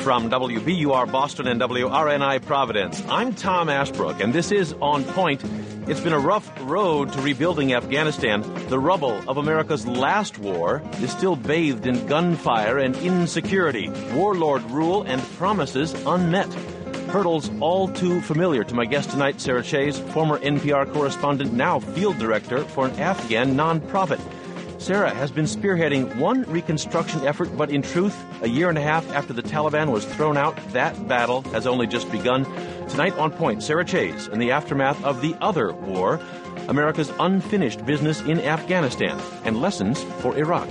From WBUR Boston and WRNI Providence, I'm Tom Ashbrook, and this is On Point. It's been a rough road to rebuilding Afghanistan. The rubble of America's last war is still bathed in gunfire and insecurity, warlord rule, and promises unmet. Hurdles all too familiar to my guest tonight, Sarah Chayes, former NPR correspondent, now field director for an Afghan nonprofit. Sarah has been spearheading one reconstruction effort, but in truth, a year and a half after the Taliban was thrown out, that battle has only just begun. Tonight on Point, Sarah Chayes and the aftermath of the other war, America's unfinished business in Afghanistan, and lessons for Iraq.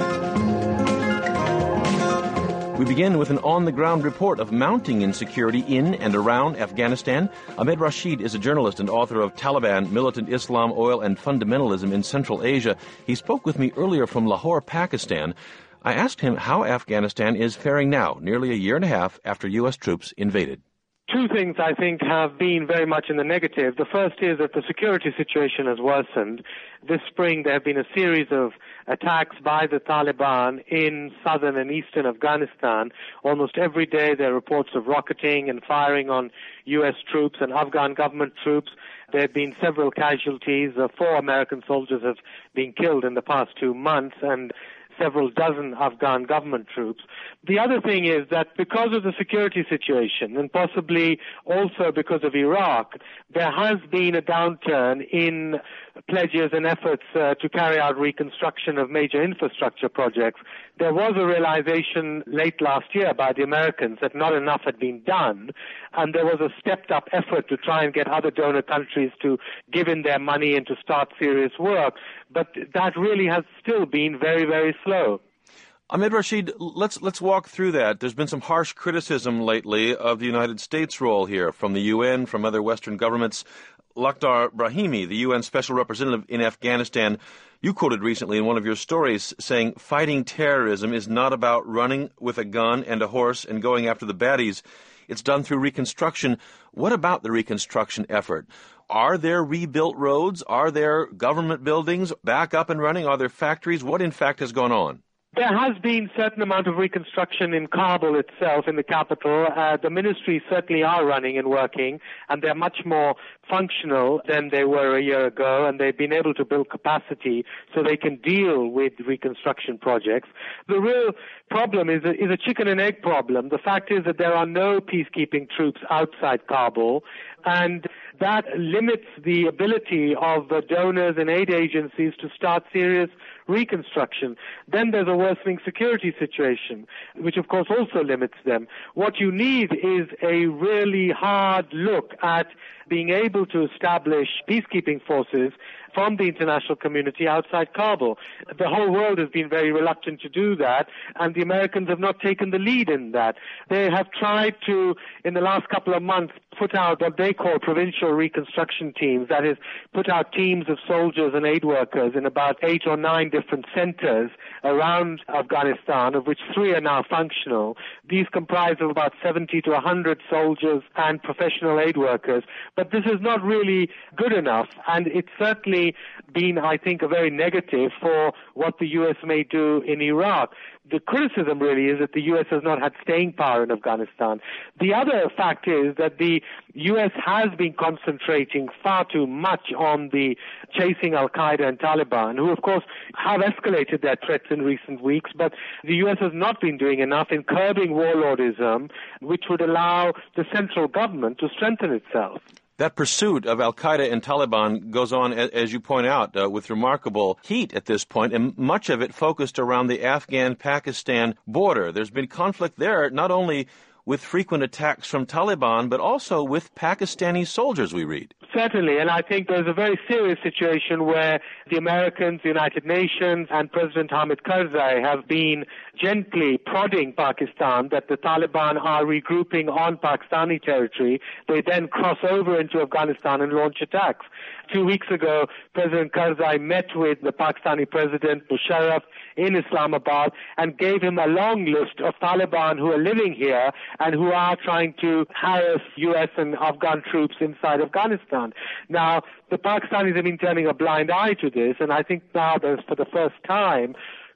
We begin with an on-the-ground report of mounting insecurity in and around Afghanistan. Ahmed Rashid is a journalist and author of Taliban, Militant Islam, Oil, and Fundamentalism in Central Asia. He spoke with me earlier from Lahore, Pakistan. I asked him how Afghanistan is faring now, nearly a year and a half after U.S. troops invaded. Two things, I think, have been very much in the negative. The first is that the security situation has worsened. This spring, there have been a series of attacks by the Taliban in southern and eastern Afghanistan. Almost every day, there are reports of rocketing and firing on U.S. troops and Afghan government troops. There have been several casualties. 4 American soldiers have been killed in the past 2 months, and several dozen Afghan government troops. The other thing is that because of the security situation, and possibly also because of Iraq, there has been a downturn in pledges and efforts to carry out reconstruction of major infrastructure projects. There was a realization late last year by the Americans that not enough had been done, and there was a stepped-up effort to try and get other donor countries to give in their money and to start serious work. But that really has still been very, very slow. Ahmed Rashid, let's walk through that. There's been some harsh criticism lately of the United States' role here from the UN, from other Western governments. Lakhdar Brahimi, the UN Special Representative in Afghanistan, you quoted recently in one of your stories saying fighting terrorism is not about running with a gun and a horse and going after the baddies. It's done through reconstruction. What about the reconstruction effort? Are there rebuilt roads? Are there government buildings back up and running? Are there factories? What, in fact, has gone on? There has been a certain amount of reconstruction in Kabul itself, in the capital. The ministries certainly are running and working, and they're much more functional than they were a year ago, and they've been able to build capacity so they can deal with reconstruction projects. The real problem is a chicken and egg problem. The fact is that there are no peacekeeping troops outside Kabul, and that limits the ability of donors and aid agencies to start serious reconstruction. Then there's a worsening security situation, which of course also limits them. What you need is a really hard look at being able to establish peacekeeping forces from the international community outside Kabul. The whole world has been very reluctant to do that, and the Americans have not taken the lead in that. They have tried to, in the last couple of months, put out what they call provincial reconstruction teams, that is, put out teams of soldiers and aid workers in about 8 or 9 different centers around Afghanistan, of which 3 are now functional. These comprise of about 70 to 100 soldiers and professional aid workers, but this is not really good enough, and it's certainly been, I think, a very negative for what the U.S. may do in Iraq. The criticism really is that the U.S. has not had staying power in Afghanistan. The other fact is that the U.S. has been concentrating far too much on the chasing al-Qaeda and Taliban, who of course have escalated their threats in recent weeks, but the U.S. has not been doing enough in curbing warlordism, which would allow the central government to strengthen itself. That pursuit of al-Qaeda and Taliban goes on, as you point out, with remarkable heat at this point, and much of it focused around the Afghan-Pakistan border. There's been conflict there, not only with frequent attacks from Taliban, but also with Pakistani soldiers, we read. Certainly, and I think there's a very serious situation where the Americans, the United Nations, and President Hamid Karzai have been gently prodding Pakistan that the Taliban are regrouping on Pakistani territory. They then cross over into Afghanistan and launch attacks. 2 weeks ago, President Karzai met with the Pakistani President Musharraf in Islamabad and gave him a long list of Taliban who are living here and who are trying to harass U.S. and Afghan troops inside Afghanistan. Now, the Pakistanis have been turning a blind eye to this, and I think now there's, for the first time,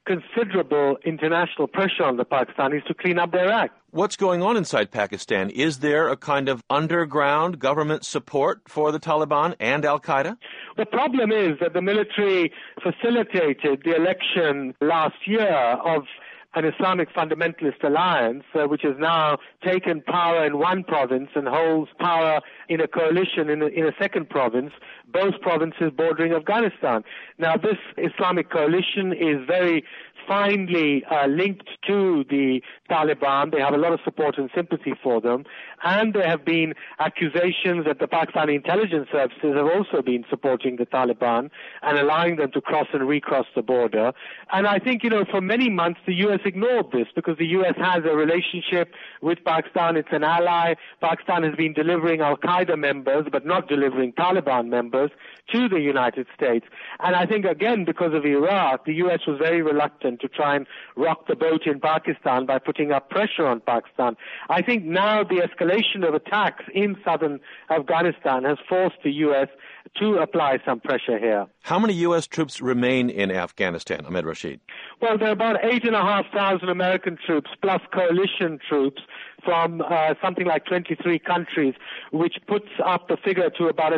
considerable international pressure on the Pakistanis to clean up their act. What's going on inside Pakistan? Is there a kind of underground government support for the Taliban and Al-Qaeda? The problem is that the military facilitated the election last year of an Islamic fundamentalist alliance, which has now taken power in one province and holds power in a coalition in a second province, both provinces bordering Afghanistan. Now, this Islamic coalition is very finely linked to the Taliban. They have a lot of support and sympathy for them. And there have been accusations that the Pakistani intelligence services have also been supporting the Taliban and allowing them to cross and recross the border. And I think, for many months the U.S. ignored this because the U.S. has a relationship with Pakistan. It's an ally. Pakistan has been delivering Al-Qaeda members but not delivering Taliban members to the United States. And I think, again, because of Iraq, the U.S. was very reluctant to try and rock the boat in Pakistan by putting up pressure on Pakistan. I think now the escalation of attacks in southern Afghanistan has forced the U.S. to apply some pressure here. How many U.S. troops remain in Afghanistan, Ahmed Rashid? Well, there are about 8,500 American troops plus coalition troops from something like 23 countries, which puts up the figure to about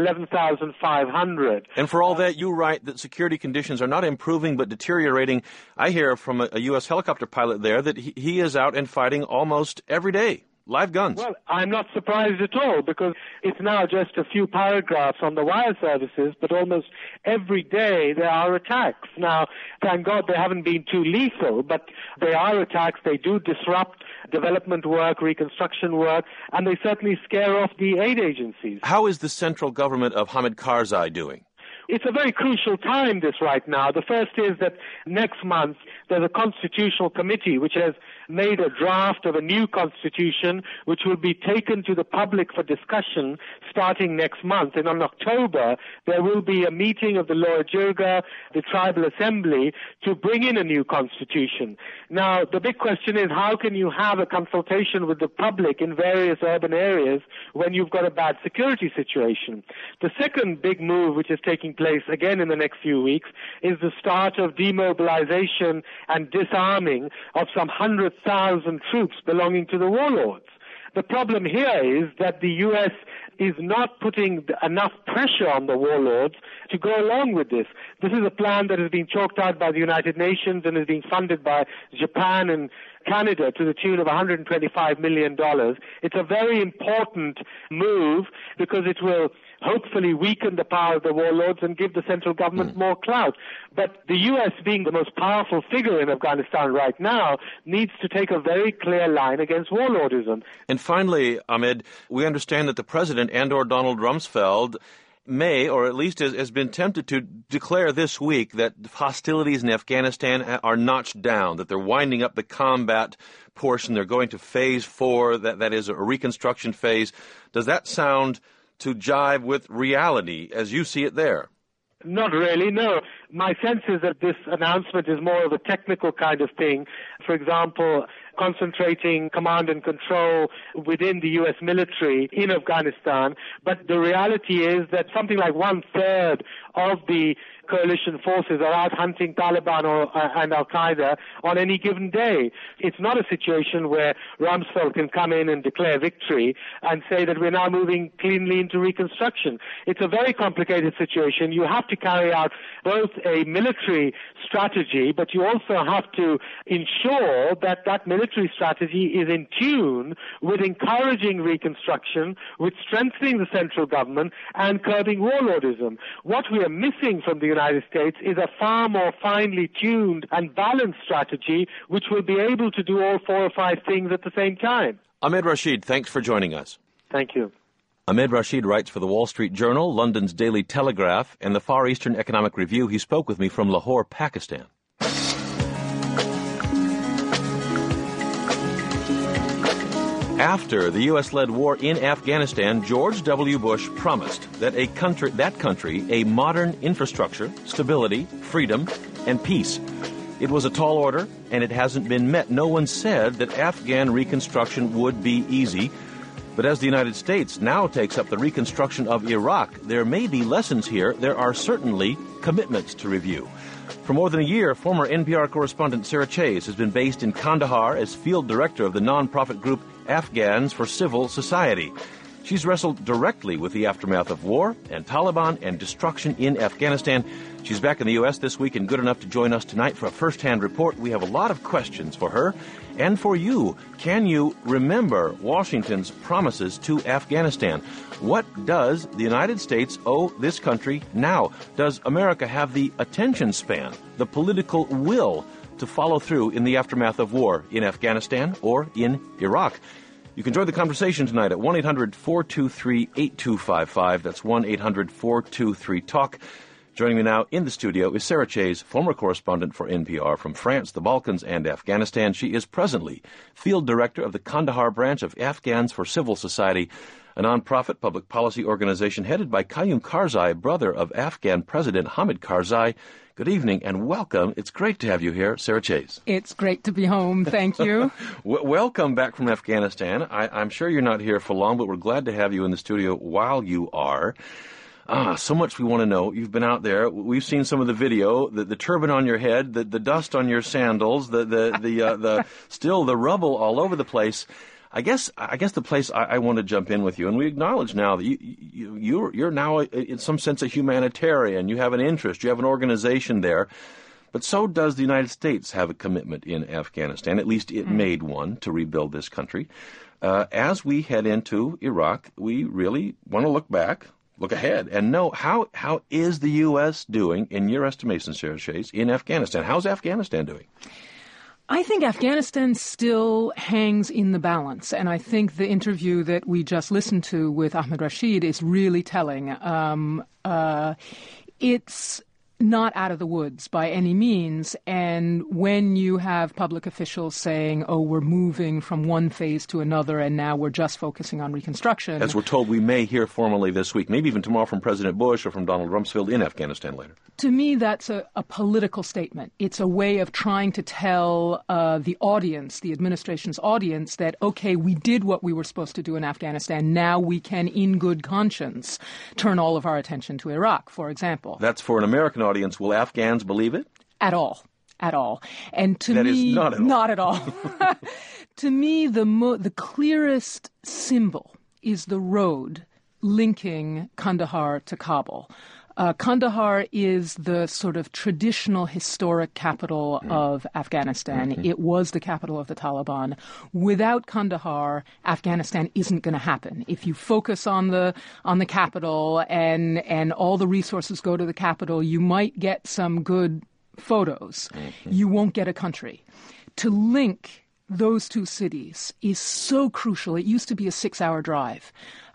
11,500. And for all that, you write that security conditions are not improving but deteriorating. I hear from a U.S. helicopter pilot there that he is out and fighting almost every day. Live guns. Well, I'm not surprised at all because it's now just a few paragraphs on the wire services, but almost every day there are attacks. Now, thank God they haven't been too lethal, but they are attacks. They do disrupt development work, reconstruction work, and they certainly scare off the aid agencies. How is the central government of Hamid Karzai doing? It's a very crucial time, this right now. The first is that next month there's a constitutional committee which has made a draft of a new constitution which will be taken to the public for discussion starting next month. And in October, there will be a meeting of the Lower Jirga, the Tribal Assembly, to bring in a new constitution. Now, the big question is how can you have a consultation with the public in various urban areas when you've got a bad security situation? The second big move which is taking place again in the next few weeks is the start of demobilization and disarming of some 100,000 troops belonging to the warlords. The problem here is that the U.S. is not putting enough pressure on the warlords to go along with this. This is a plan that has been chalked out by the United Nations and is being funded by Japan and Canada to the tune of $125 million. It's a very important move because it will hopefully weaken the power of the warlords and give the central government more clout. But the U.S., being the most powerful figure in Afghanistan right now, needs to take a very clear line against warlordism. And finally, Ahmed, we understand that the president and/or Donald Rumsfeld may, or at least has been tempted to, declare this week that hostilities in Afghanistan are notched down, that they're winding up the combat portion. They're going to phase 4, that is a reconstruction phase. Does that sound to jive with reality as you see it there? Not really, no. My sense is that this announcement is more of a technical kind of thing. For example, concentrating command and control within the U.S. military in Afghanistan. But the reality is that something like 1/3 of the coalition forces are out hunting Taliban and Al-Qaeda on any given day. It's not a situation where Rumsfeld can come in and declare victory and say that we're now moving cleanly into reconstruction. It's a very complicated situation. You have to carry out both a military strategy, but you also have to ensure that that military strategy is in tune with encouraging reconstruction, with strengthening the central government, and curbing warlordism. What we are missing from the United States is a far more finely tuned and balanced strategy which will be able to do all 4 or 5 things at the same time. Ahmed Rashid, thanks for joining us. Thank you. Ahmed Rashid writes for the Wall Street Journal, London's Daily Telegraph, and the Far Eastern Economic Review. He spoke with me from Lahore, Pakistan. After the U.S.-led war in Afghanistan, George W. Bush promised that that country, a modern infrastructure, stability, freedom, and peace. It was a tall order, and it hasn't been met. No one said that Afghan reconstruction would be easy, But as the United States now takes up the reconstruction of Iraq, there may be lessons here. There are certainly commitments to review. For more than a year, former NPR correspondent Sarah Chayes has been based in Kandahar as field director of the nonprofit group Afghans for Civil Society. She's wrestled directly with the aftermath of war and Taliban and destruction in Afghanistan. She's back in the U.S. this week and good enough to join us tonight for a first-hand report. We have a lot of questions for her and for you. Can you remember Washington's promises to Afghanistan? What does the United States owe this country now? Does America have the attention span, the political will to follow through in the aftermath of war in Afghanistan or in Iraq? You can join the conversation tonight at 1-800-423-8255. That's 1-800-423-TALK. Joining me now in the studio is Sarah Chayes, former correspondent for NPR from France, the Balkans, and Afghanistan. She is presently field director of the Kandahar branch of Afghans for Civil Society, a nonprofit public policy organization headed by Qayyum Karzai, brother of Afghan President Hamid Karzai. Good evening and welcome. It's great to have you here, Sarah Chayes. It's great to be home. Thank you. Welcome back from Afghanistan. I'm sure you're not here for long, but we're glad to have you in the studio while you are. So much we want to know. You've been out there. We've seen some of the video, the turban on your head, the dust on your sandals, the still the rubble all over the place. I guess the place I want to jump in with you, and we acknowledge now that you're now in some sense a humanitarian. You have an interest. You have an organization there. But so does the United States have a commitment in Afghanistan. At least it made one to rebuild this country. As we head into Iraq, we really want to look back, look ahead, and know how is the U.S. doing, in your estimation, Sarah Chayes, in Afghanistan? How's Afghanistan doing? I think Afghanistan still hangs in the balance, and I think the interview that we just listened to with Ahmed Rashid is really telling. It's not out of the woods by any means, and when you have public officials saying, oh, we're moving from one phase to another and now we're just focusing on reconstruction. As we're told, we may hear formally this week, maybe even tomorrow from President Bush or from Donald Rumsfeld in Afghanistan later. To me, that's a political statement. It's a way of trying to tell the audience, the administration's audience, that, okay, we did what we were supposed to do in Afghanistan. Now we can, in good conscience, turn all of our attention to Iraq, for example. That's for an American audience. Will Afghans believe it? At all. And to that me, is not at all. To me, the clearest symbol is the road linking Kandahar to Kabul. Kandahar is the sort of traditional historic capital of Afghanistan. Mm-hmm. It was the capital of the Taliban. Without Kandahar, Afghanistan isn't going to happen. If you focus on the capital and all the resources go to the capital, you might get some good photos. Mm-hmm. You won't get a country. To link those two cities is so crucial. It used to be a 6-hour drive.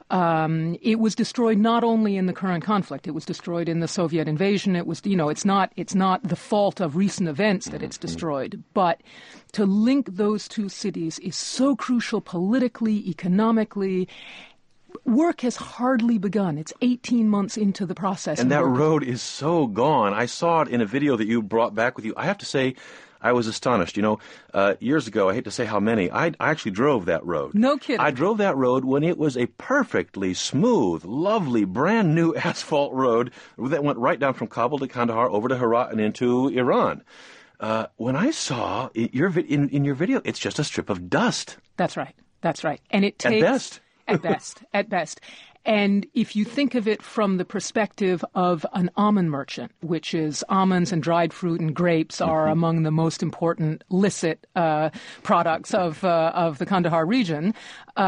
It was destroyed not only in the current conflict, it was destroyed in the Soviet invasion. It was, it's not the fault of recent events that it's destroyed, but to link those two cities is so crucial politically, economically. Work has hardly begun. It's 18 months into the process. And that road is so gone. I saw it in a video that you brought back with you. I have to say, I was astonished. Years ago, I hate to say how many, I actually drove that road. No kidding. I drove that road when it was a perfectly smooth, lovely, brand new asphalt road that went right down from Kabul to Kandahar over to Herat and into Iran. When I saw in your video, it's just a strip of dust. That's right. And it takes... At best. And if you think of it from the perspective of an almond merchant, which is almonds and dried fruit and grapes are among the most important licit products of the Kandahar region,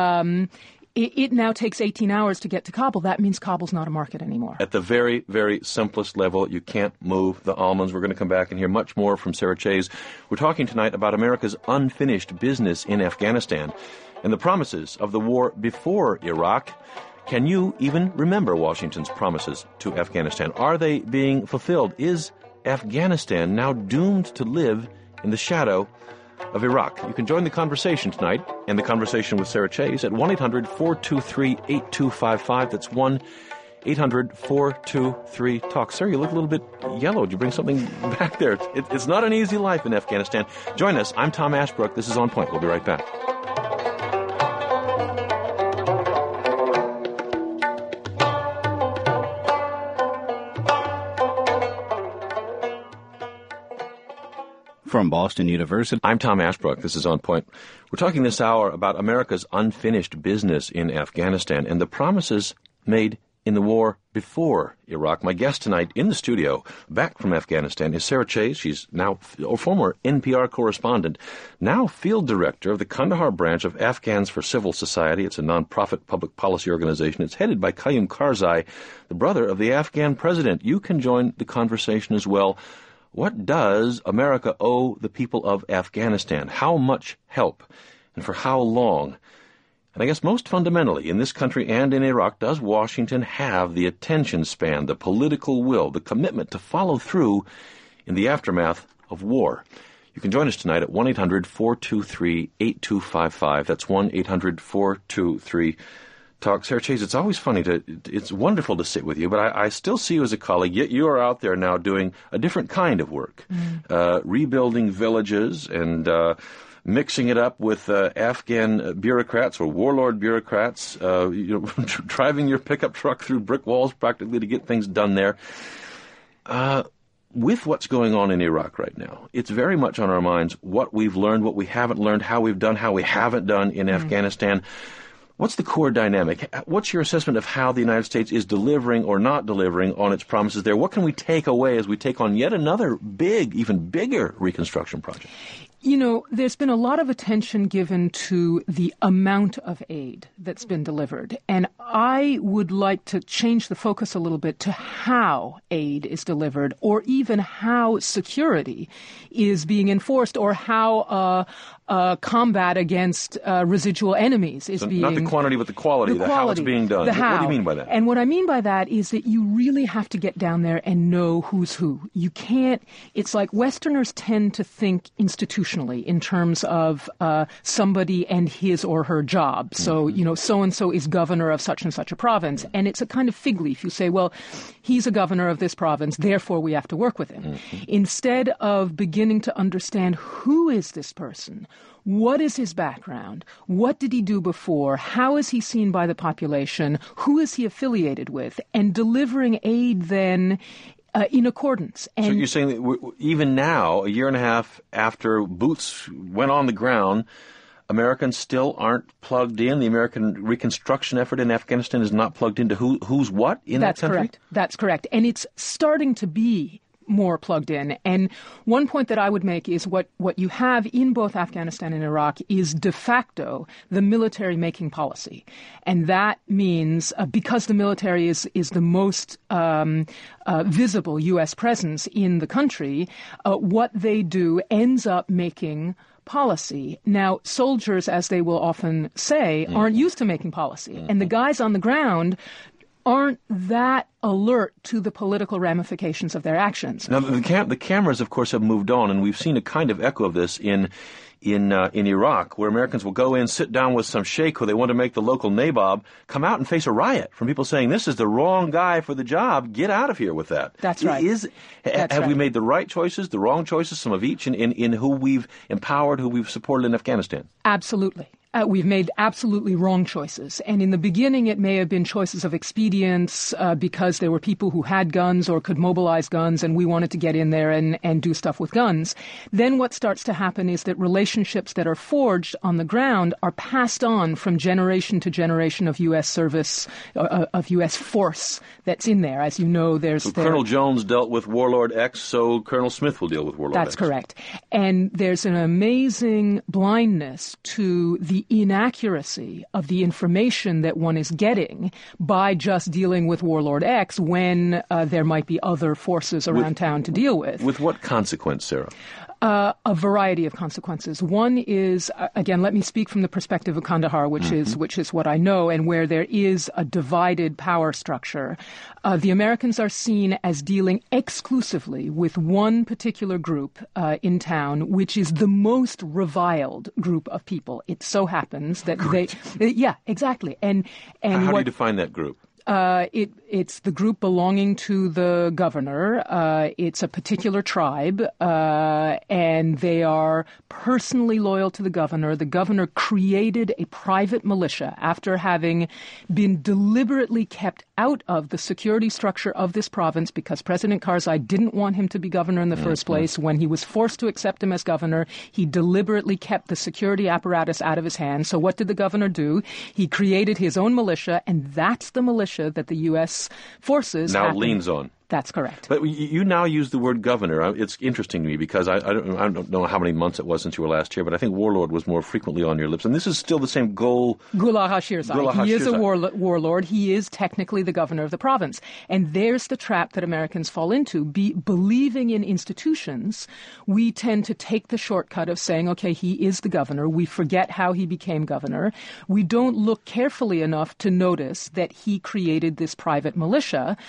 it now takes 18 hours to get to Kabul. That means Kabul's not a market anymore. At the very, very simplest level, you can't move the almonds. We're going to come back and hear much more from Sarah Chayes. We're talking tonight about America's unfinished business in Afghanistan and the promises of the war before Iraq. Can you even remember Washington's promises to Afghanistan? Are they being fulfilled? Is Afghanistan now doomed to live in the shadow of Iraq? You can join the conversation tonight and the conversation with Sarah Chayes at 1-800-423-8255. That's 1-800-423-TALK. Sarah, you look a little bit yellow. Did you bring something back there? It's not an easy life in Afghanistan. Join us. I'm Tom Ashbrook. This is On Point. We'll be right back. from Boston University. I'm Tom Ashbrook. This is On Point. We're talking this hour about America's unfinished business in Afghanistan and the promises made in the war before Iraq. My guest tonight in the studio, back from Afghanistan, is Sarah Chayes. She's now a former NPR correspondent, now field director of the Kandahar branch of Afghans for Civil Society. It's a nonprofit public policy organization. It's headed by Qayyum Karzai, the brother of the Afghan president. You can join the conversation as well. What does America owe the people of Afghanistan? How much help? And for how long? And I guess most fundamentally, in this country and in Iraq, does Washington have the attention span, the political will, the commitment to follow through in the aftermath of war? You can join us tonight at 1-800-423-8255. That's 1-800-423-TALK. Sarah Chayes, it's always funny it's wonderful to sit with you, but I still see you as a colleague, yet you are out there now doing a different kind of work, rebuilding villages and mixing it up with Afghan bureaucrats or warlord bureaucrats, driving your pickup truck through brick walls practically to get things done there. With what's going on in Iraq right now, it's very much on our minds what we've learned, what we haven't learned, how we've done, how we haven't done in Afghanistan. What's the core dynamic? What's your assessment of how the United States is delivering or not delivering on its promises there? What can we take away as we take on yet another big, even bigger reconstruction project? There's been a lot of attention given to the amount of aid that's been delivered. And I would like to change the focus a little bit to how aid is delivered, or even how security is being enforced, or how combat against residual enemies is being... Not the quantity, but the quality, how it's being done. What do you mean by that? And what I mean by that is that you really have to get down there and know who's who. You can't... It's like Westerners tend to think institutionally in terms of somebody and his or her job. So, so-and-so is governor of such and such a province. And it's a kind of fig leaf. You say, well, he's a governor of this province, therefore we have to work with him. Instead of beginning to understand who is this person, what is his background? What did he do before? How is he seen by the population? Who is he affiliated with? And delivering aid then in accordance. And so you're saying that even now, a year and a half after boots went on the ground, Americans still aren't plugged in? The American reconstruction effort in Afghanistan is not plugged into who's what in that country? That's correct. And it's starting to be more plugged in. And one point that I would make is what you have in both Afghanistan and Iraq is de facto the military making policy. And that means because the military is the most visible U.S. presence in the country, what they do ends up making policy. Now, soldiers, as they will often say, aren't used to making policy. And the guys on the ground aren't that alert to the political ramifications of their actions. Now, the cameras, of course, have moved on, and we've seen a kind of echo of this in Iraq, where Americans will go in, sit down with some sheikh who they want to make the local nabob, come out and face a riot from people saying, this is the wrong guy for the job, get out of here with that. That's right. Have we made the right choices, the wrong choices, some of each in who we've empowered, who we've supported in Afghanistan? Absolutely. We've made absolutely wrong choices. And in the beginning, it may have been choices of expedience because there were people who had guns or could mobilize guns, and we wanted to get in there and do stuff with guns. Then what starts to happen is that relationships that are forged on the ground are passed on from generation to generation of U.S. service, of U.S. force that's in there. As you know, So Colonel Jones dealt with Warlord X, so Colonel Smith will deal with Warlord X. That's correct. And there's an amazing blindness to the inaccuracy of the information that one is getting by just dealing with Warlord X when there might be other forces around town to deal with. With what consequence, Sarah? A variety of consequences. One is, again, let me speak from the perspective of Kandahar, which is what I know, and where there is a divided power structure. The Americans are seen as dealing exclusively with one particular group in town, which is the most reviled group of people. It so happens that yeah, exactly. And how do you define that group? It's the group belonging to the governor. It's a particular tribe, and they are personally loyal to the governor. The governor created a private militia after having been deliberately kept out of the security structure of this province because President Karzai didn't want him to be governor in the first place. When he was forced to accept him as governor, he deliberately kept the security apparatus out of his hands. So what did the governor do? He created his own militia, and that's the militia that the U.S. forces now leans on. That's correct. But you now use the word governor. It's interesting to me because I don't know how many months it was since you were last here, but I think warlord was more frequently on your lips. And this is still the same goal. Gullah Shirzai. He is a warlord. He is technically the governor of the province. And there's the trap that Americans fall into. Believing in institutions, we tend to take the shortcut of saying, okay, he is the governor. We forget how he became governor. We don't look carefully enough to notice that he created this private militia.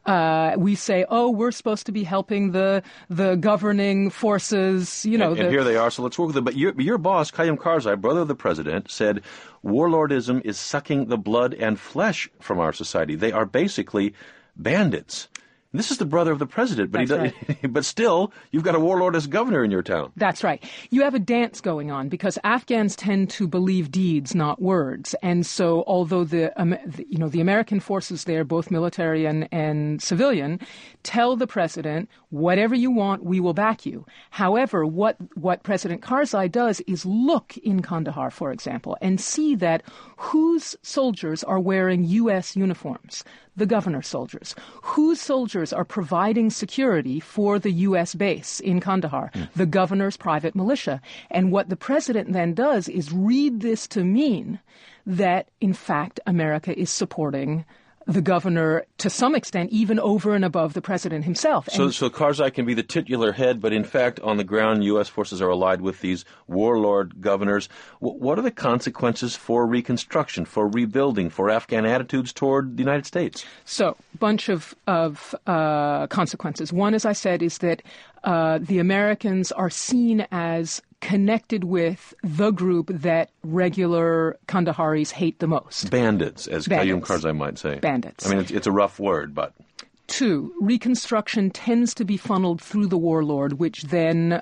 We say, oh, we're supposed to be helping the governing forces, And here they are, so let's work with them. But your boss, Khayyam Karzai, brother of the president, said warlordism is sucking the blood and flesh from our society. They are basically bandits. And this is the brother of the president, but but still, you've got a warlord as governor in your town. That's right. You have a dance going on because Afghans tend to believe deeds, not words. And so, although the American forces there, both military and civilian, tell the president, whatever you want, we will back you. However, what President Karzai does is look in Kandahar, for example, and see that whose soldiers are wearing U.S. uniforms. The governor's soldiers. Whose soldiers are providing security for the U.S. base in Kandahar? The governor's private militia. And what the president then does is read this to mean that, in fact, America is supporting the governor to some extent, even over and above the president himself. So Karzai can be the titular head, but in fact, on the ground, U.S. forces are allied with these warlord governors. What are the consequences for reconstruction, for rebuilding, for Afghan attitudes toward the United States? So, bunch of consequences. One, as I said, is that the Americans are seen as connected with the group that regular Kandaharis hate the most. Bandits, as Khayyam Karzai might say. Bandits. I mean, it's a rough word, but... 2, reconstruction tends to be funneled through the warlord, which then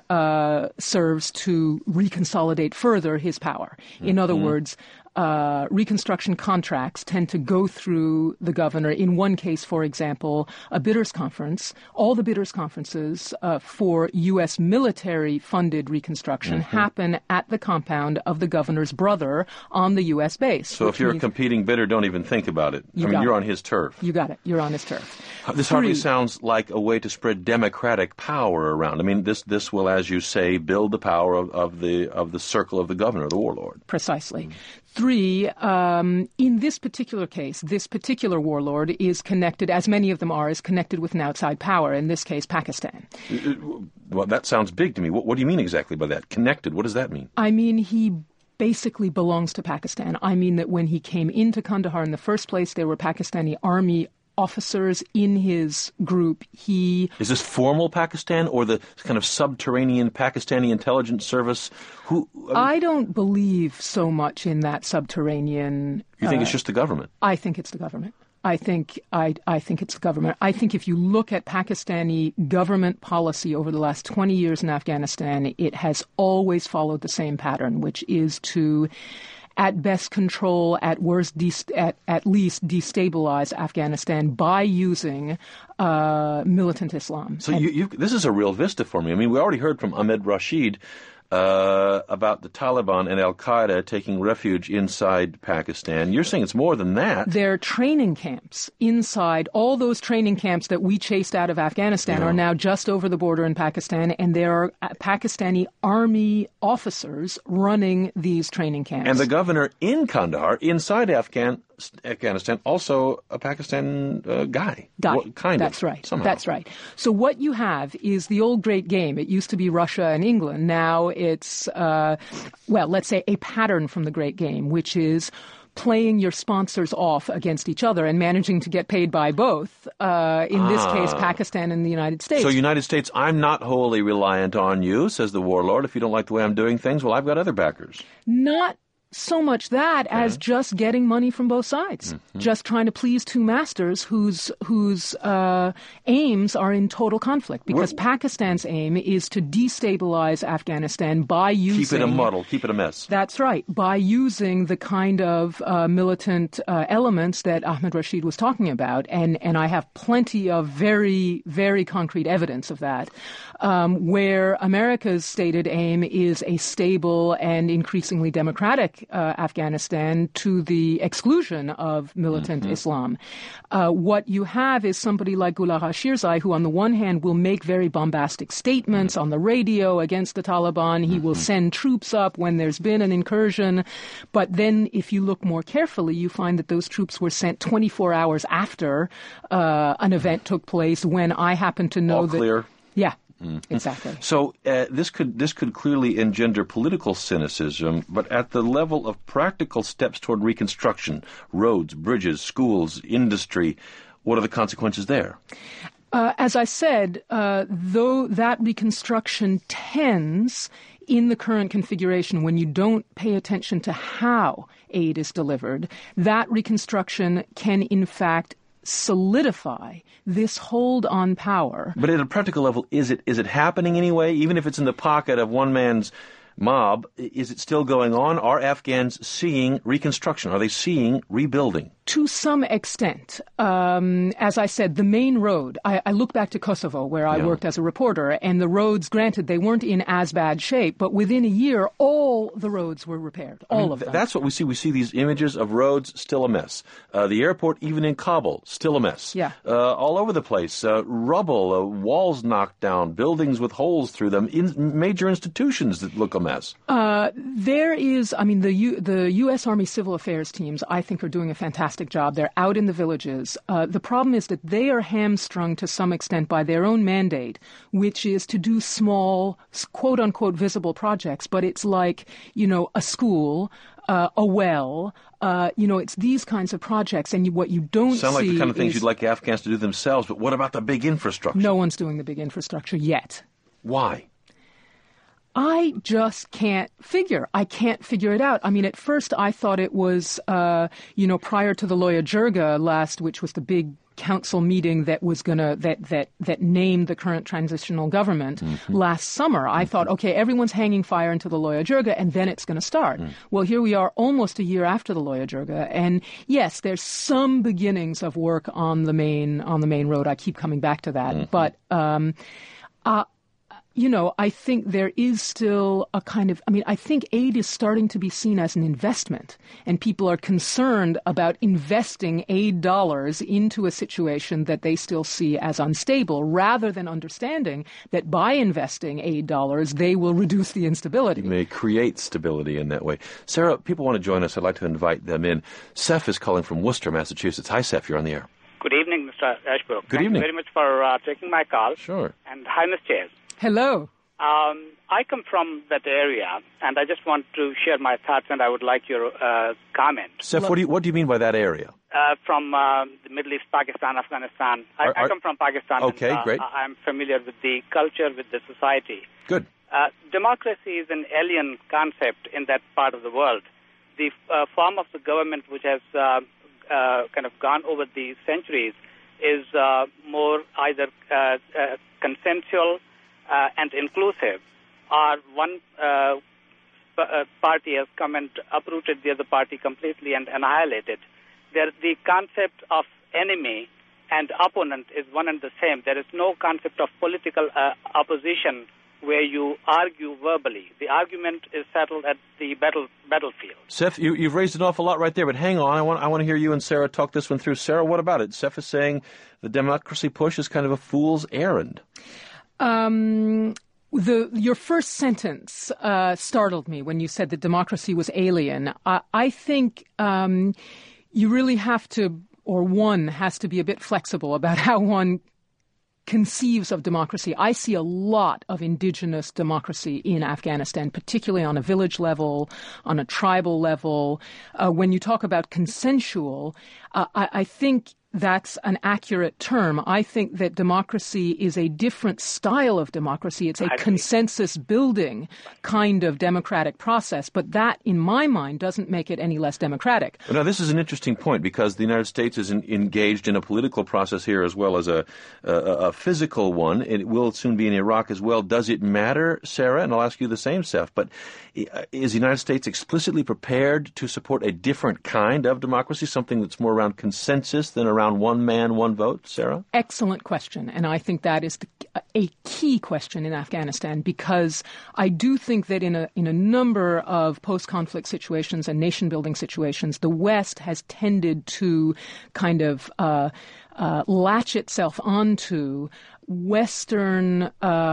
serves to reconsolidate further his power. In other words, reconstruction contracts tend to go through the governor. In one case, for example, a bidders conference, all the bidders conferences for U.S. military-funded reconstruction happen at the compound of the governor's brother on the U.S. base. So if you're a competing bidder, don't even think about it. You're on his turf. You got it. You're on his turf. This hardly sounds like a way to spread democratic power around. I mean, this will, as you say, build the power of the circle of the governor, the warlord. Precisely. 3, in this particular case, this particular warlord is connected, as many of them are, is connected with an outside power, in this case, Pakistan. Well, that sounds big to me. What do you mean exactly by that? Connected, what does that mean? I mean, he basically belongs to Pakistan. I mean that when he came into Kandahar in the first place, there were Pakistani army officers in his group. Is this formal Pakistan or the kind of subterranean Pakistani intelligence service? I don't believe so much in that subterranean. You think it's just the government? I think it's the government. I think it's the government. I think if you look at Pakistani government policy over the last 20 years in Afghanistan, it has always followed the same pattern, which is to at best control, at worst at least destabilize Afghanistan by using militant Islam. So this is a real vista for me. I mean, we already heard from Ahmed Rashid about the Taliban and al-Qaeda taking refuge inside Pakistan. You're saying it's more than that. Their training camps inside, all those training camps that we chased out of Afghanistan are now just over the border in Pakistan, and there are Pakistani army officers running these training camps. And the governor in Kandahar, inside Afghanistan, also a Pakistan guy. Kind That's of. Right. Somehow. That's right. So what you have is the old great game. It used to be Russia and England. Now it's, let's say a pattern from the great game, which is playing your sponsors off against each other and managing to get paid by both, in this case, Pakistan and the United States. So United States, I'm not wholly reliant on you, says the warlord. If you don't like the way I'm doing things, well, I've got other backers. Not so much that as just getting money from both sides, just trying to please two masters whose aims are in total conflict. Because Pakistan's aim is to destabilize Afghanistan by using... Keep it a muddle, keep it a mess. That's right, by using the kind of militant elements that Ahmed Rashid was talking about. And I have plenty of very, very concrete evidence of that, where America's stated aim is a stable and increasingly democratic Afghanistan to the exclusion of militant Islam. What you have is somebody like Gullah Shirzai, who on the one hand will make very bombastic statements on the radio against the Taliban. He will send troops up when there's been an incursion. But then if you look more carefully, you find that those troops were sent 24 hours after an event took place, when I happen to know All clear. Yeah. Exactly. So this could clearly engender political cynicism, but at the level of practical steps toward reconstruction, roads, bridges, schools, industry, what are the consequences there? As I said, though that reconstruction tends, in the current configuration, when you don't pay attention to how aid is delivered, that reconstruction can in fact solidify this hold on power. But at a practical level, is it happening anyway? Even if it's in the pocket of one man's mob, is it still going on? Are Afghans seeing reconstruction? Are they seeing rebuilding? To some extent. As I said, the main road, I look back to Kosovo, where I worked as a reporter, and the roads, granted, they weren't in as bad shape, but within a year, all the roads were repaired, all of them. That's what we see. We see these images of roads still a mess. The airport, even in Kabul, still a mess. Yeah. All over the place. Rubble, walls knocked down, buildings with holes through them, major institutions that look a mess. There is, the U.S. Army Civil Affairs teams, I think, are doing a fantastic job. They're out in the villages. The problem is that they are hamstrung to some extent by their own mandate, which is to do small, quote-unquote, visible projects. But it's like, a school, a well, it's these kinds of projects. And what you don't sound like the kind of things you'd like Afghans to do themselves, but what about the big infrastructure? No one's doing the big infrastructure yet. Why? I just can't figure. I can't figure it out. At first I thought it was, prior to the Loya Jirga last, which was the big council meeting that was that named the current transitional government last summer. I thought, okay, everyone's hanging fire into the Loya Jirga, and then it's going to start. Well, here we are almost a year after the Loya Jirga, and yes, there's some beginnings of work on the main road. I keep coming back to that, but I think there is still a kind of, I think aid is starting to be seen as an investment, and people are concerned about investing aid dollars into a situation that they still see as unstable, rather than understanding that by investing aid dollars, they will reduce the instability. You may create stability in that way. Sarah, people want to join us. I'd like to invite them in. Seth is calling from Worcester, Massachusetts. Hi, Seth. You're on the air. Good evening, Mr. Ashbrook. Good evening. Thank you very much for taking my call. Sure. And hi, Ms. Chase. Hello. I come from that area, and I just want to share my thoughts, and I would like your comment. Seth, what do you mean by that area? From the Middle East, Pakistan, Afghanistan. I come from Pakistan. Okay, and, great. I'm familiar with the culture, with the society. Good. Democracy is an alien concept in that part of the world. The form of the government which has kind of gone over the centuries is more either consensual and inclusive, or one party has come and uprooted the other party completely and annihilated. The concept of enemy and opponent is one and the same. There is no concept of political opposition where you argue verbally. The argument is settled at the battlefield. Seth, you've raised an awful lot right there, but hang on. I want to hear you and Sarah talk this one through. Sarah, what about it? Seth is saying the democracy push is kind of a fool's errand. Your first sentence startled me when you said that democracy was alien. I think you really have to, or one has to be a bit flexible about how one conceives of democracy. I see a lot of indigenous democracy in Afghanistan, particularly on a village level, on a tribal level. When you talk about consensual, I think that's an accurate term. I think that democracy is a different style of democracy. It's a consensus-building kind of democratic process, but that, in my mind, doesn't make it any less democratic. Now, this is an interesting point because the United States is engaged in a political process here as well as a physical one. It will soon be in Iraq as well. Does it matter, Sarah? And I'll ask you the same, Seth, but is the United States explicitly prepared to support a different kind of democracy, something that's more around consensus than around one man, one vote? Sarah? Excellent question, and I think that is a key question in Afghanistan, because I do think that in a number of post-conflict situations and nation-building situations, the West has tended to kind of latch itself onto Western,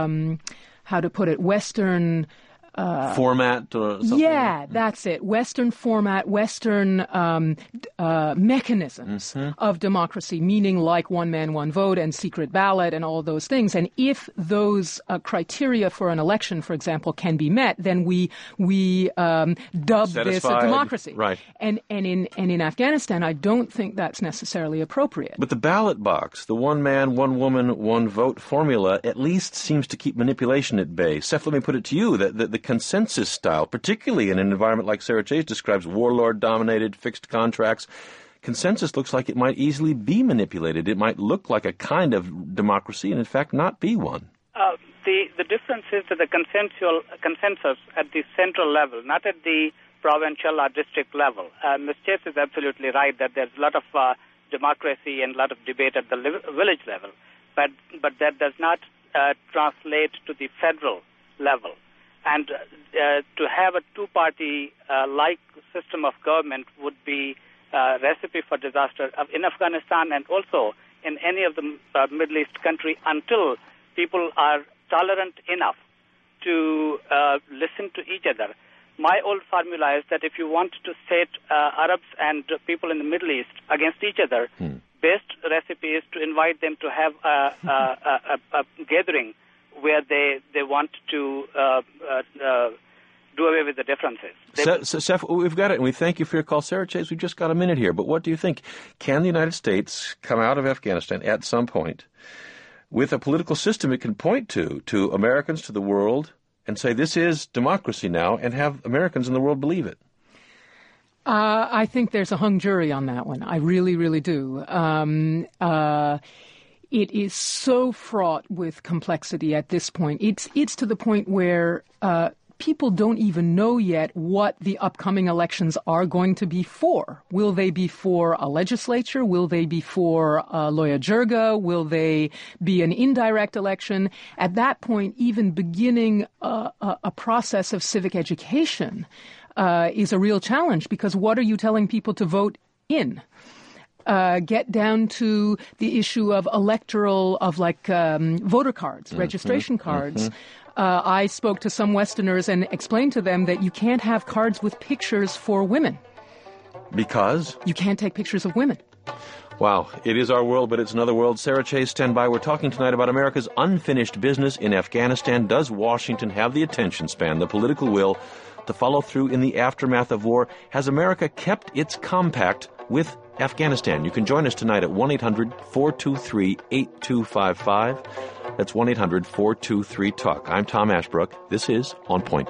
Western format or something? Yeah, that's it. Western format, Western mechanisms of democracy, meaning like one man, one vote and secret ballot and all those things. And if those criteria for an election, for example, can be met, then we dub this a democracy. Right. And in Afghanistan, I don't think that's necessarily appropriate. But the ballot box, the one man, one woman, one vote formula, at least seems to keep manipulation at bay. Seth, let me put it to you that the consensus style, particularly in an environment like Sarah Chayes describes, warlord-dominated, fixed contracts, consensus looks like it might easily be manipulated. It might look like a kind of democracy and, in fact, not be one. The difference is that the consensus at the central level, not at the provincial or district level. Ms. Chayes is absolutely right that there's a lot of democracy and a lot of debate at the village level, but that does not translate to the federal level. And to have a two-party like system of government would be a recipe for disaster in Afghanistan and also in any of the Middle East country until people are tolerant enough to listen to each other. My old formula is that if you want to set Arabs and people in the Middle East against each other, best recipe is to invite them to have a gathering where they want to do away with the differences. Seth, we've got it, and we thank you for your call. Sarah Chayes, we've just got a minute here, but what do you think? Can the United States come out of Afghanistan at some point with a political system it can point to Americans, to the world, and say this is democracy now, and have Americans in the world believe it? I think there's a hung jury on that one. I really, really do. It is so fraught with complexity at this point. It's to the point where people don't even know yet what the upcoming elections are going to be for. Will they be for a legislature? Will they be for a Loya Jirga? Will they be an indirect election? At that point, even beginning a process of civic education is a real challenge, because what are you telling people to vote in? Get down to the issue of voter cards, registration cards. I spoke to some Westerners and explained to them that you can't have cards with pictures for women. Because? You can't take pictures of women. Wow, it is our world, but it's another world. Sarah Chayes, stand by. We're talking tonight about America's unfinished business in Afghanistan. Does Washington have the attention span, the political will, to follow through in the aftermath of war? Has America kept its compact with Afghanistan? You can join us tonight at 1-800-423-8255. That's 1-800-423-TALK. I'm Tom Ashbrook. This is On Point.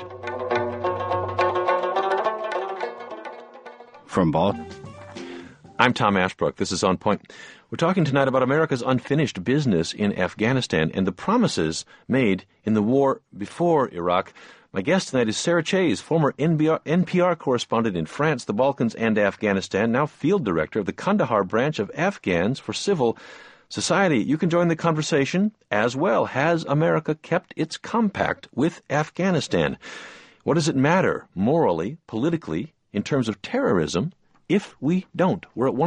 From Ball. I'm Tom Ashbrook. This is On Point. We're talking tonight about America's unfinished business in Afghanistan and the promises made in the war before Iraq. My guest tonight is Sarah Chayes, former NPR correspondent in France, the Balkans, and Afghanistan, now field director of the Kandahar branch of Afghans for Civil Society. You can join the conversation as well. Has America kept its compact with Afghanistan? What does it matter morally, politically, in terms of terrorism, if we don't? We're at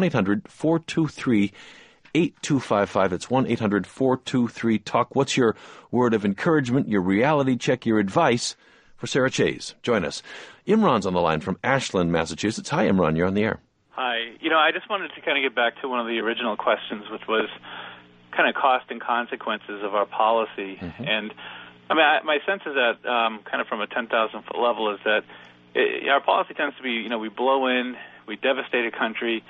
1-800-423-8255. It's 1-800-423-TALK. What's your word of encouragement, your reality check, your advice for Sarah Chayes? Join us. Imran's on the line from Ashland, Massachusetts. Hi, Imran. You're on the air. Hi. I just wanted to kind of get back to one of the original questions, which was kind of cost and consequences of our policy. Mm-hmm. And, my sense is that, kind of from a 10,000-foot level, is that our policy tends to be, we blow in, we devastate a country,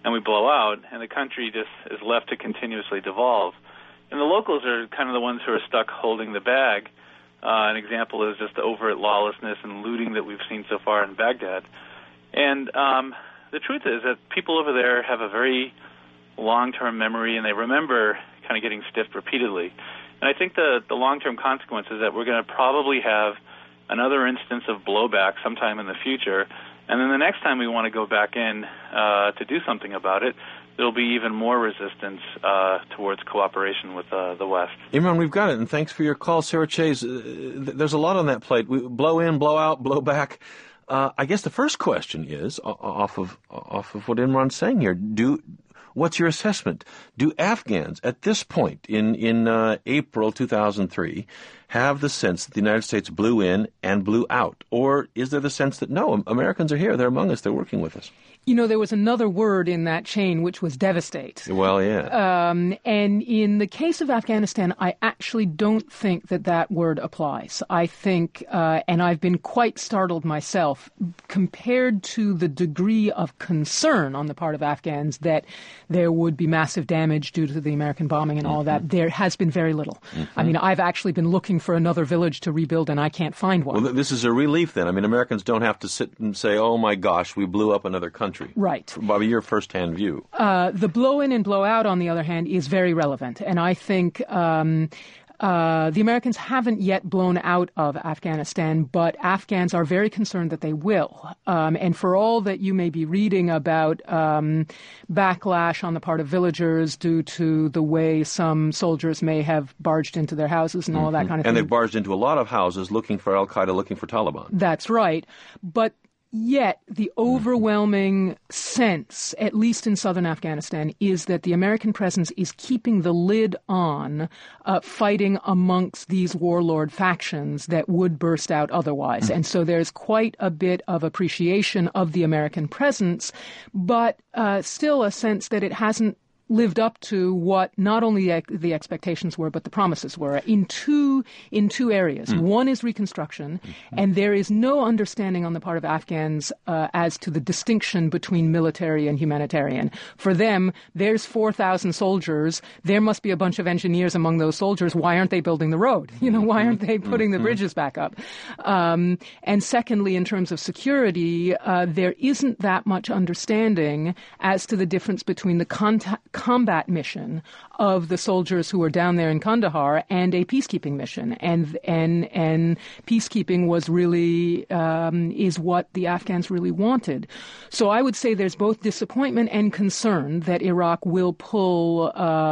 and we blow out, and the country just is left to continuously devolve. And the locals are kind of the ones who are stuck holding the bag. An example is just the overt lawlessness and looting that we've seen so far in Baghdad. And the truth is that people over there have a very long-term memory, and they remember kind of getting stiffed repeatedly. And I think the long-term consequence is that we're going to probably have another instance of blowback sometime in the future, and then the next time we want to go back in to do something about it, there'll be even more resistance towards cooperation with the West. Imran, we've got it, and thanks for your call. Sarah Chase, there's a lot on that plate. We blow in, blow out, blow back. I guess the first question is, off of what Imran's saying here, what's your assessment? Do Afghans at this point in April 2003 have the sense that the United States blew in and blew out? Or is there the sense that, no, Americans are here, they're among us, they're working with us? You know, there was another word in that chain, which was devastate. Well, yeah. And in the case of Afghanistan, I actually don't think that word applies. I think, and I've been quite startled myself, compared to the degree of concern on the part of Afghans that there would be massive damage due to the American bombing and all that, there has been very little. I mean, I've actually been looking for another village to rebuild, and I can't find one. Well, this is a relief then. I mean, Americans don't have to sit and say, oh, my gosh, we blew up another country. Right. By your first-hand view. The blow-in and blow-out, on the other hand, is very relevant. And I think the Americans haven't yet blown out of Afghanistan, but Afghans are very concerned that they will. And for all that you may be reading about backlash on the part of villagers due to the way some soldiers may have barged into their houses and all that kind of thing. And they've barged into a lot of houses looking for al-Qaeda, looking for Taliban. That's right. But yet, the overwhelming sense, at least in southern Afghanistan, is that the American presence is keeping the lid on fighting amongst these warlord factions that would burst out otherwise. And so there's quite a bit of appreciation of the American presence, but still a sense that it hasn't lived up to what not only the expectations were, but the promises were in two areas. One is reconstruction, and there is no understanding on the part of Afghans as to the distinction between military and humanitarian. For them, there's 4,000 soldiers. There must be a bunch of engineers among those soldiers. Why aren't they building the road? You know, why aren't they putting the bridges back up? And secondly, in terms of security, there isn't that much understanding as to the difference between the combat mission of the soldiers who were down there in Kandahar and a peacekeeping mission. And peacekeeping was really, is what the Afghans really wanted. So I would say there's both disappointment and concern that Iraq will pull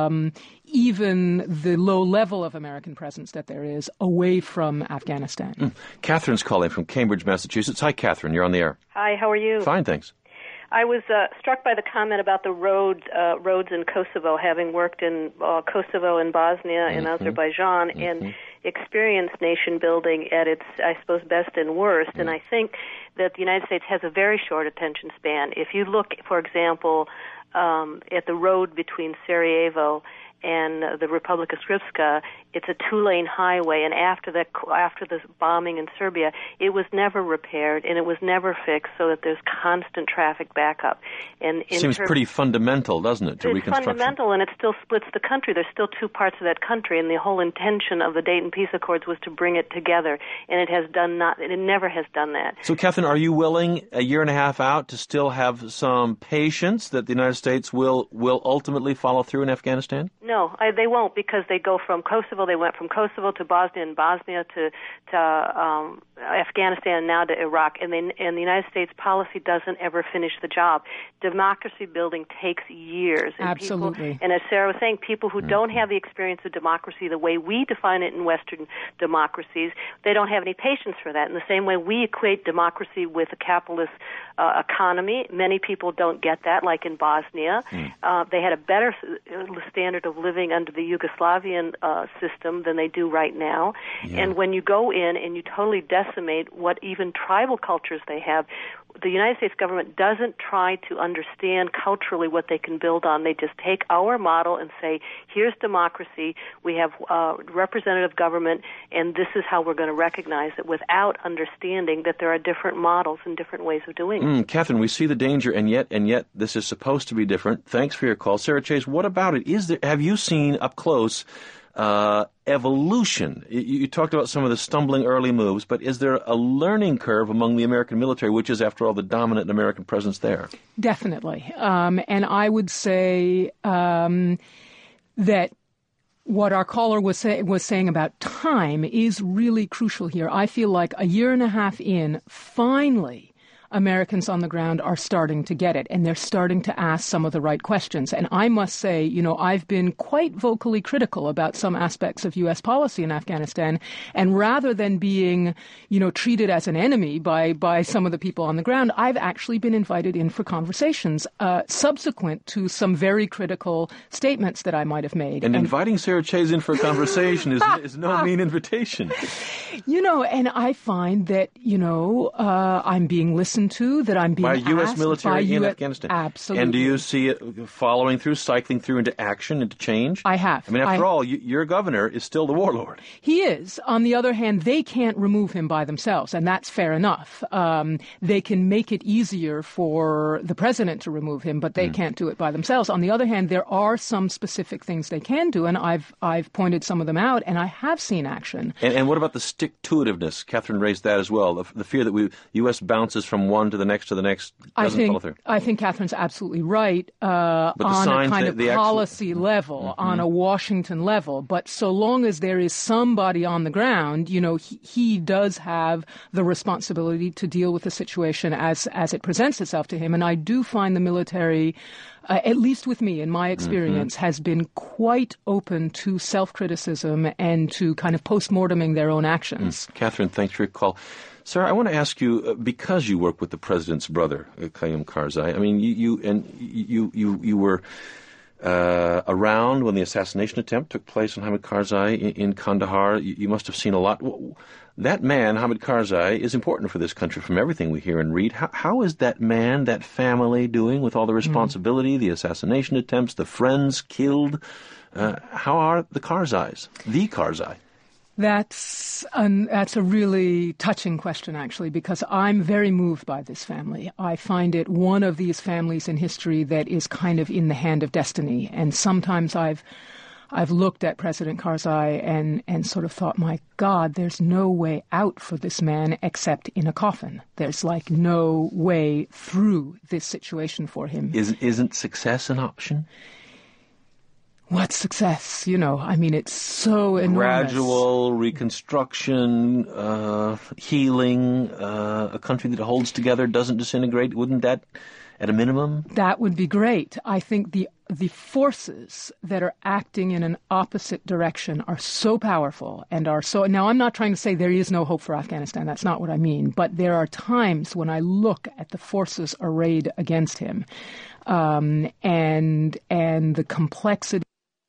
even the low level of American presence that there is away from Afghanistan. Catherine's calling from Cambridge, Massachusetts. Hi, Catherine. You're on the air. Hi, how are you? Fine, thanks. I was struck by the comment about the roads in Kosovo, having worked in Kosovo and Bosnia and Azerbaijan, and experienced nation building at its, I suppose, best and worst. And I think that the United States has a very short attention span. If you look, for example, at the road between Sarajevo and the Republic of Srpska, it's a two-lane highway, and after the bombing in Serbia, it was never repaired and it was never fixed, so that there's constant traffic backup. And seems pretty fundamental, doesn't it, to reconstruction? It's fundamental, and it still splits the country. There's still two parts of that country, and the whole intention of the Dayton Peace Accords was to bring it together, and it never has done that. So, Catherine, are you willing, a year and a half out, to still have some patience that the United States will ultimately follow through in Afghanistan? No, they won't, because they go from Kosovo. They went from Kosovo to Bosnia, and Bosnia to Afghanistan, and now to Iraq. And the United States policy doesn't ever finish the job. Democracy building takes years. And absolutely. And as Sarah was saying, people who don't have the experience of democracy the way we define it in Western democracies, they don't have any patience for that. In the same way we equate democracy with a capitalist economy, many people don't get that, like in Bosnia. They had a better standard of living under the Yugoslavian system than they do right now. Yeah. And when you go in and you totally decimate what even tribal cultures they have, the United States government doesn't try to understand culturally what they can build on. They just take our model and say, here's democracy, we have representative government, and this is how we're going to recognize it, without understanding that there are different models and different ways of doing it. Catherine, we see the danger, and yet this is supposed to be different. Thanks for your call. Sarah Chayes, what about it? Have you seen up close evolution? You talked about some of the stumbling early moves, but is there a learning curve among the American military, which is, after all, the dominant American presence there? Definitely. And I would say that what our caller was saying about time is really crucial here. I feel like a year and a half in, finally, Americans on the ground are starting to get it, and they're starting to ask some of the right questions. And I must say, I've been quite vocally critical about some aspects of U.S. policy in Afghanistan, and rather than being, treated as an enemy by some of the people on the ground, I've actually been invited in for conversations subsequent to some very critical statements that I might have made. And inviting Sarah Chayes in for a conversation is no mean invitation. And I find that, I'm being listened to, that I'm being by asked U.S. military in Afghanistan. Absolutely. And do you see it following through, cycling through into action, into change? I have. I mean, after all, your governor is still the warlord. He is. On the other hand, they can't remove him by themselves, and that's fair enough. They can make it easier for the president to remove him, but they can't do it by themselves. On the other hand, there are some specific things they can do, and I've pointed some of them out, and I have seen action. And what about the stick-to-itiveness? Catherine raised that as well, the fear that U.S. bounces from one to the next doesn't follow through. I think Catherine's absolutely right on a kind of policy level, on a Washington level. But so long as there is somebody on the ground, he does have the responsibility to deal with the situation as it presents itself to him. And I do find the military, at least with me, in my experience, has been quite open to self-criticism and to kind of post-morteming their own actions. Catherine, thanks for your call. Sarah, I want to ask you, because you work with the president's brother, Qayyum Karzai. I mean, you were around when the assassination attempt took place on Hamid Karzai in Kandahar. You must have seen a lot. That man, Hamid Karzai, is important for this country from everything we hear and read. How is that man, that family doing with all the responsibility, the assassination attempts, the friends killed? How are the Karzais, the Karzai? That's a really touching question, actually, because I'm very moved by this family. I find it one of these families in history that is kind of in the hand of destiny. And sometimes I've looked at President Karzai and sort of thought, my God, there's no way out for this man except in a coffin. There's like no way through this situation for him. Isn't success an option? What's success? I mean, it's so enormous. Gradual reconstruction, healing, a country that holds together, doesn't disintegrate. Wouldn't that, at a minimum? That would be great. I think the forces that are acting in an opposite direction are so powerful and are so... Now, I'm not trying to say there is no hope for Afghanistan. That's not what I mean. But there are times when I look at the forces arrayed against him and the complexity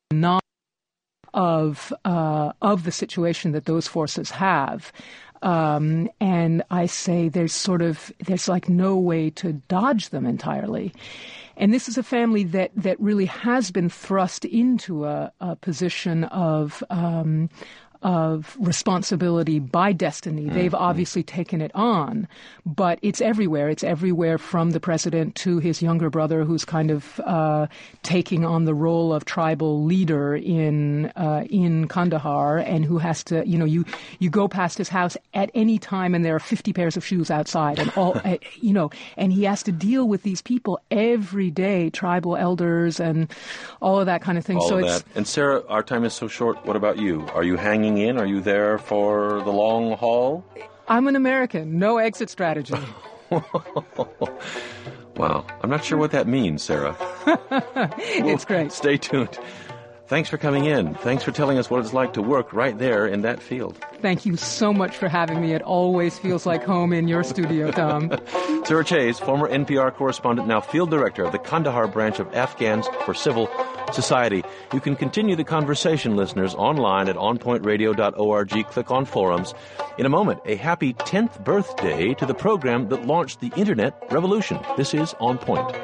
of the situation that those forces have. And I say there's like no way to dodge them entirely. And this is a family that really has been thrust into a position of responsibility by destiny. They've obviously taken it on, but it's everywhere. It's everywhere from the president to his younger brother, who's kind of taking on the role of tribal leader in Kandahar, and who has to, you go past his house at any time, and there are 50 pairs of shoes outside, and all, and he has to deal with these people every day, tribal elders, and all of that kind of thing. All of that. And Sarah, our time is so short. What about you? Are you hanging in? Are you there for the long haul? I'm an American. No exit strategy. Wow. I'm not sure what that means, Sarah. It's great. Stay tuned. Thanks for coming in. Thanks for telling us what it's like to work right there in that field. Thank you so much for having me. It always feels like home in your studio, Tom. Sura Chase, former NPR correspondent, now field director of the Kandahar branch of Afghans for Civil Society. You can continue the conversation, listeners, online at onpointradio.org. Click on forums. In a moment, a happy 10th birthday to the program that launched the Internet revolution. This is On Point.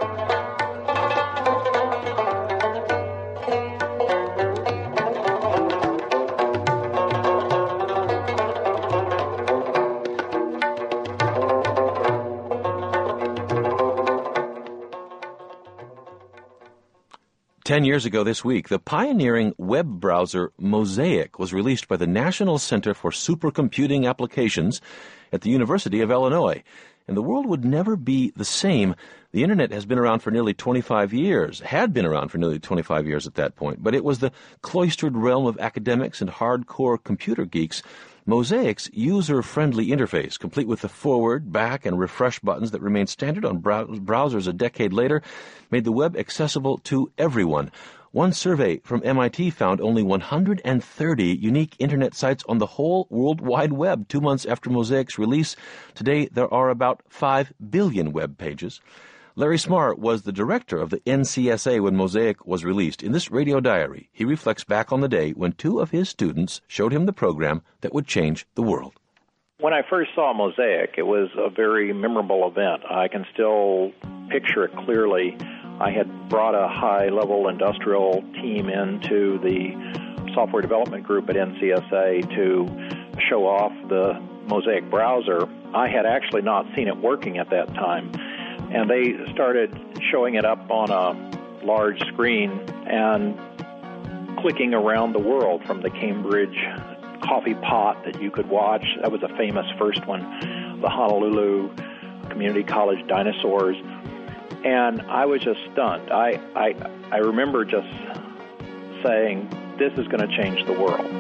10 years ago this week, the pioneering web browser Mosaic was released by the National Center for Supercomputing Applications at the University of Illinois. And the world would never be the same. The Internet has been around for nearly 25 years, had been around for nearly 25 years at that point, but it was the cloistered realm of academics and hardcore computer geeks. Mosaic's user-friendly interface, complete with the forward, back, and refresh buttons that remain standard on browsers a decade later, made the web accessible to everyone. One survey from MIT found only 130 unique Internet sites on the whole World Wide Web 2 months after Mosaic's release. Today, there are about 5 billion web pages. Larry Smarr was the director of the NCSA when Mosaic was released. In this radio diary, he reflects back on the day when 2 of his students showed him the program that would change the world. When I first saw Mosaic, it was a very memorable event. I can still picture it clearly. I had brought a high-level industrial team into the software development group at NCSA to show off the Mosaic browser. I had actually not seen it working at that time. And they started showing it up on a large screen and clicking around the world, from the Cambridge coffee pot that you could watch. That was a famous first one. The Honolulu Community College dinosaurs. And I was just stunned. I remember just saying, this is going to change the world.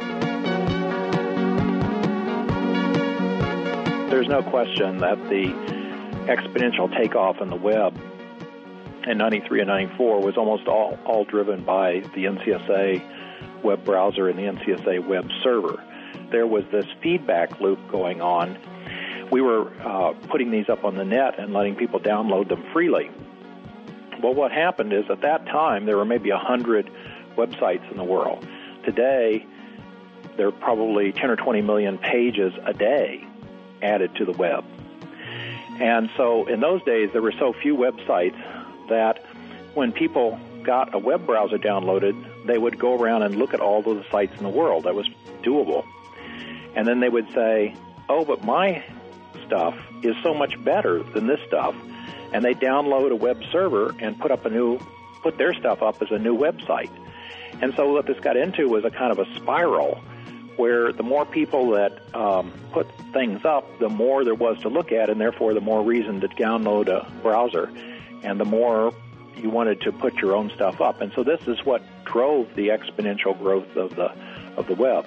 There's no question that the exponential takeoff in the web in 93 and 94 was almost all driven by the NCSA web browser and the NCSA web server. There was this feedback loop going on. We were putting these up on the net and letting people download them freely. Well, what happened is at that time there were maybe 100 websites in the world. Today, there are probably 10 or 20 million pages a day added to the web. And so in those days, there were so few websites that when people got a web browser downloaded, they would go around and look at all of the sites in the world. That was doable. And then they would say, oh, but my stuff is so much better than this stuff. And they download a web server and put their stuff up as a new website. And so what this got into was a kind of a spiral where the more people that put things up, the more there was to look at, and therefore the more reason to download a browser, and the more you wanted to put your own stuff up. And so this is what drove the exponential growth of the web.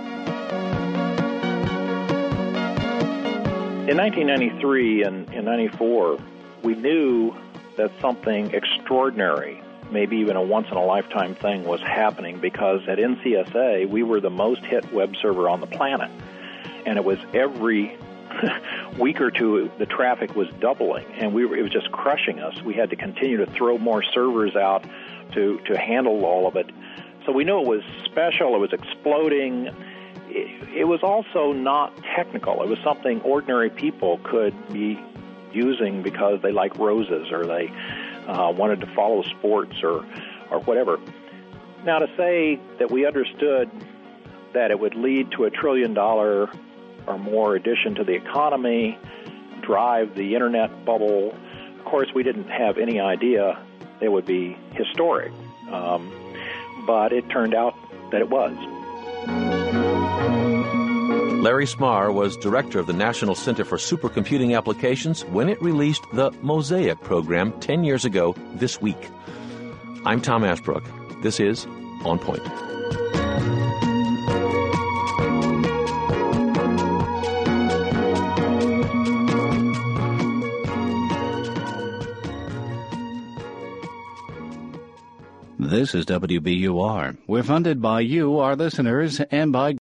In 1993 and in 94, we knew that something extraordinary, maybe even a once-in-a-lifetime thing, was happening, because at NCSA, we were the most hit web server on the planet. And it was every week or two, the traffic was doubling, and it was just crushing us. We had to continue to throw more servers out to handle all of it. So we knew it was special, it was exploding. It was also not technical. It was something ordinary people could be using because they like roses, or they wanted to follow sports or whatever. Now, to say that we understood that it would lead to $1 trillion or more addition to the economy, drive the internet bubble, of course, we didn't have any idea it would be historic. But it turned out that it was. Larry Smarr was director of the National Center for Supercomputing Applications when it released the Mosaic program 10 years ago this week. I'm Tom Ashbrook. This is On Point. This is WBUR. We're funded by you, our listeners, and by